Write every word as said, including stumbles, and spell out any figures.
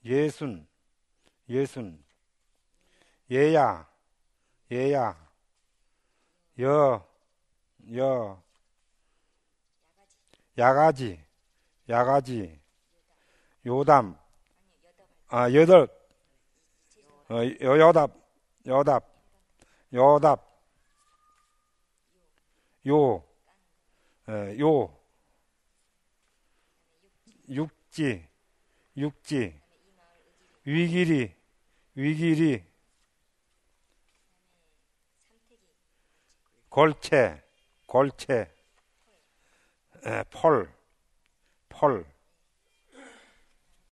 예순, 예순. 예야, 예야. 여, 여. 야가지, 야가지. 요담, 아, 여덟. 어, 여, 여답, 여답, 여답. 요, 어, 요. 육지, 육지. 위길이, 위길이. 골채, 골채. 에, 펄, 펄.